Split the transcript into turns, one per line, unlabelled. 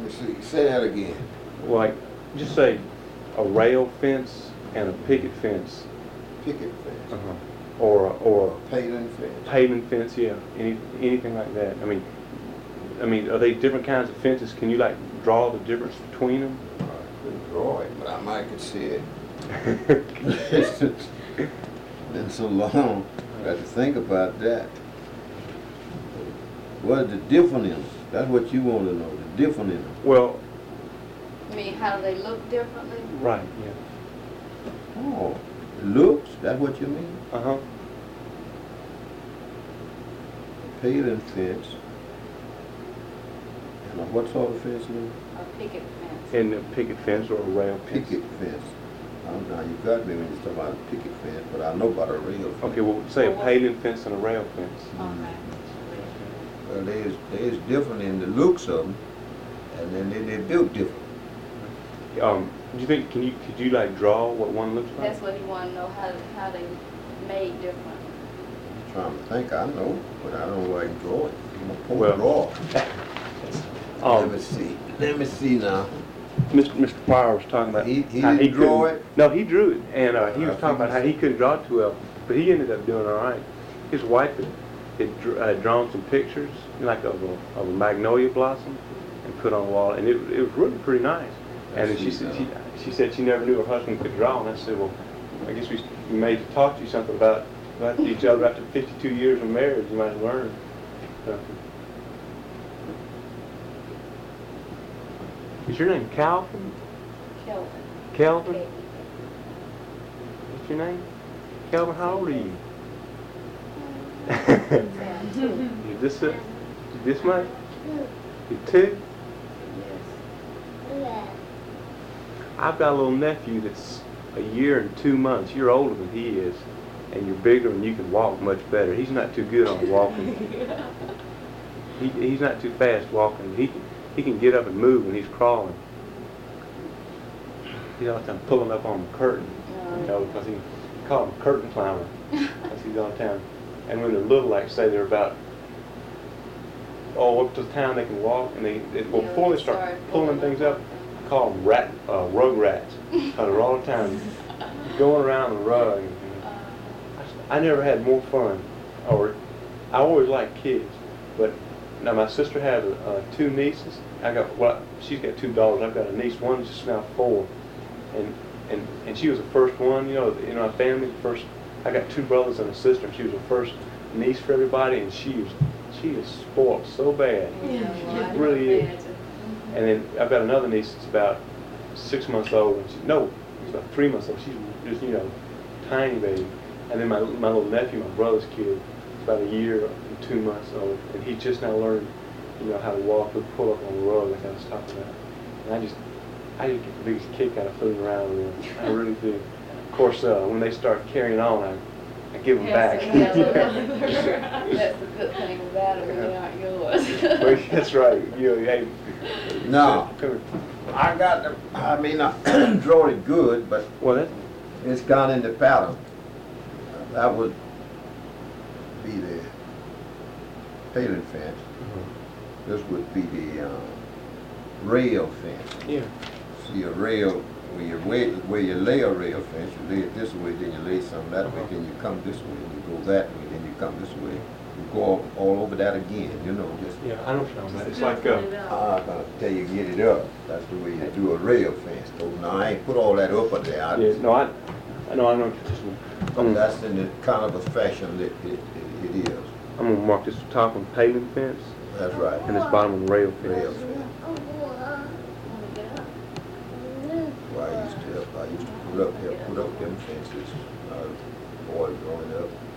Let me see. Say that again.
Like, just say a rail fence and a picket fence.
Picket fence.
Uh-huh. Or
Paling fence.
paling fence, yeah. Anything like that. I mean, are they different kinds of fences? Can you like draw the difference between them?
I couldn't draw it, but I might could see it. It's been so long. Got to think about that. What is the difference in them? That's what you want to know. The difference in them.
Well,
I mean, how do they look differently?
right, yeah.
Oh, looks. That's what you mean.
Uh-huh.
Paling fence. And what sort of fence now?
A picket fence.
And a picket fence or a rail fence.
Picket fence. Now you got me when you talk about a picket fence, but I know about a rail fence.
Okay, well, say a paling fence and a rail fence.
Okay.
Well, there's different in the looks of them, and then they're built different.
Do you think, could you like draw what one looks like?
That's what he wanted to know, how they made different.
I'm trying to think. I know, but I don't know where I can draw it. I'm a poor
Well,
drawer. Let me see now.
Mr. Pryor was talking about
He
how
didn't draw
couldn't-
it?
No, he drew it, and he was
I
talking about how he couldn't draw too well, but he ended up doing all right. His wife had drawn some pictures, like of a magnolia blossom, and put on the wall, and it was really pretty nice. And then she said she never knew her husband could draw, and I said, well, I guess we may talk to you something about each other after 52 years of marriage. You might learn something. Is your name Calvin?
Kelvin.
Calvin?
K-E-L.
What's your name? Calvin, how old are you? You this much? You 2?
Yes.
I've got a little nephew that's a year and 2 months. You're older than he is, and you're bigger and you can walk much better. He's not too good on walking. He's not too fast walking. He can get up and move when he's crawling. He's all the time pulling up on the curtain, because he call him curtain climber. That's he's all the time. And when they're little, like say they're about up to the time they can walk, and before they start pulling things up, I call them rug rats, because they're all the time going around the rug. I never had more fun, I always liked kids, but now my sister had 2 nieces. She's got 2 daughters. I've got a niece. One's just now 4, and she was the first one. In our family, first. I got 2 brothers and a sister. And she was the first niece for everybody, and she is spoiled so bad.
Yeah,
She really is. And then I've got another niece that's about 6 months old. And she's about 3 months old. She's just tiny baby. And then my little nephew, my brother's kid, is about a year and 2 months old, and he just now learned, how to walk and pull up on the rug like I was talking about. And I just get the biggest kick out of fooling around with them. I really do. Of course, when they start carrying on, I give them back.
That's the good thing about it, when they aren't yours.
Well, that's right. Hey.
No. I draw it good, but it's gone in the pattern. That would be the paling fence.
Mm-hmm.
This would be the rail fence.
Yeah.
See, a rail, where you lay a rail fence, you lay it this way, then you lay some that way, then you come this way, and you go that way, then you come this way. You go all over that again, just...
Yeah, I know what you're talking about. It's like...
I'm going to tell you, get it up. That's the way you do a rail fence. So now, I ain't put all that up there.
Yeah, no, I know what you're talking about.
That's in the kind of a fashion that it is.
I'm going to mark this top on paling fence.
That's right.
And this bottom on rail fence.
Rail fence. Well, I used to put up them fences. I was a boy growing up.